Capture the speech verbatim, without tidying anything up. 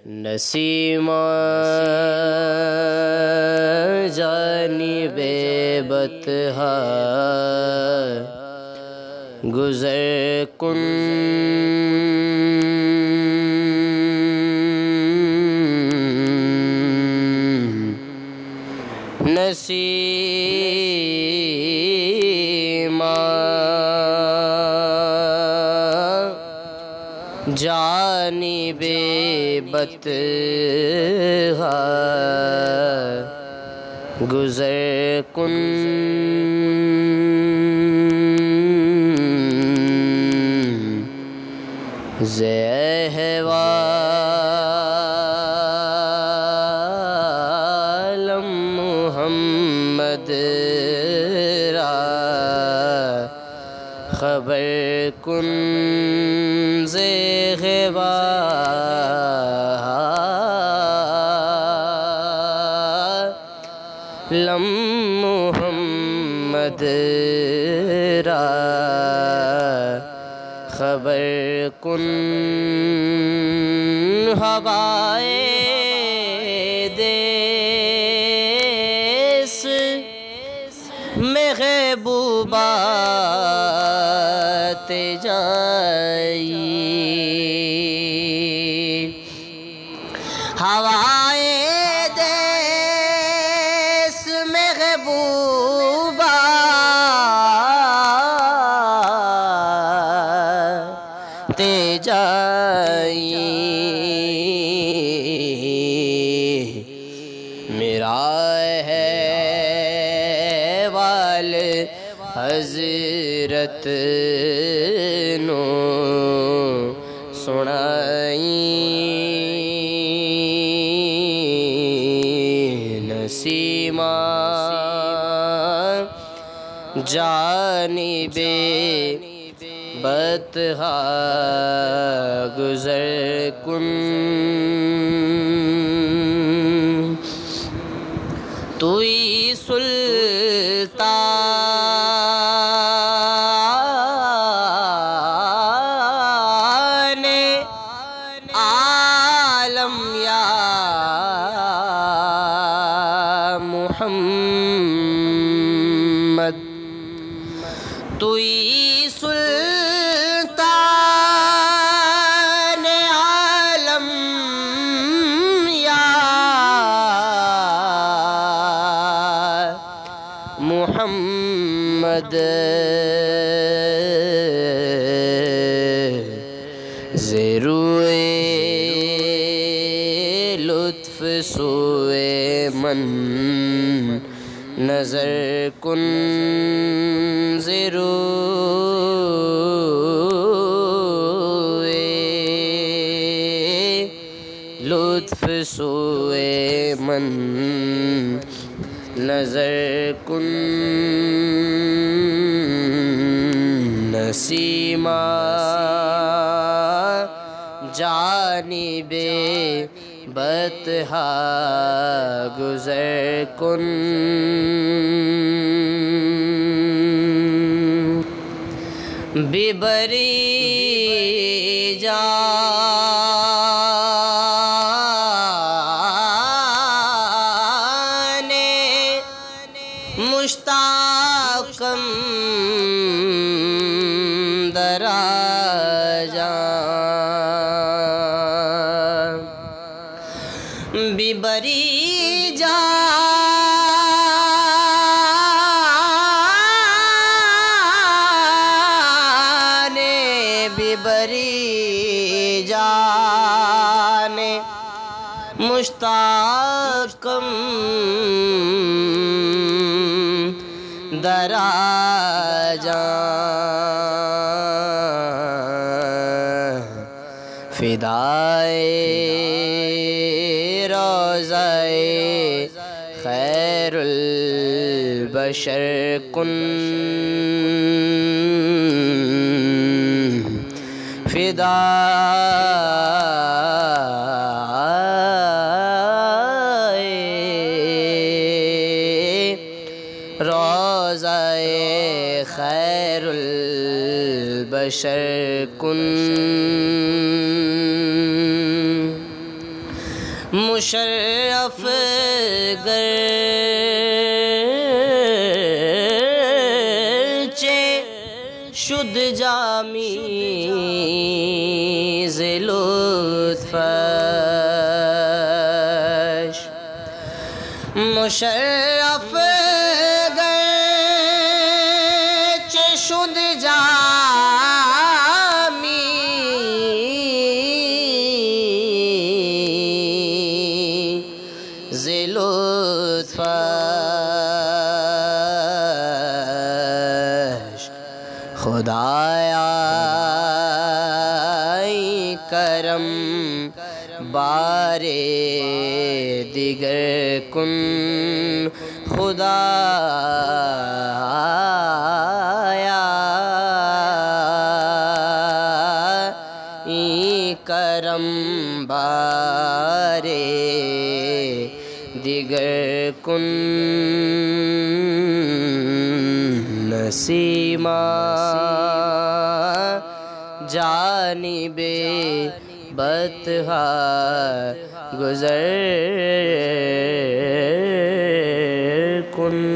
Nasima جانب بطحا گزر کن نسیمہ جانب بطحا گزر کن زہوالم محمد را خبر کن زہوالم محمد را خبر کن ہوائے دیس محبوبات جائی ہوائے دیس محبوبات جائی میرا ہے وال حضرت نو سنائی نسیمہ جانب بطحا گزر کن توئی سلطان عالم یا محمد توئی سلطان عالم یا محمد زیروئے لطف سوئے من نظر کن زیروئے لطف سوئے من نظر کن نسیمہ جانب بطحا گزر کن ببری جان مشتاقم دراجان ببری جان ببری جان مشتاقم دراجان فدائے روضائے خیر البشر کن فدائے روضائے خیر البشر کن مشرف گرچہ شد جامیز لطفش مشرف گرچہ شد جامیز لطفش خدایا کرم بارے دیگر کن خدایا کرم بارے دیگر کن نسیمہ جانب بطحا گزر کن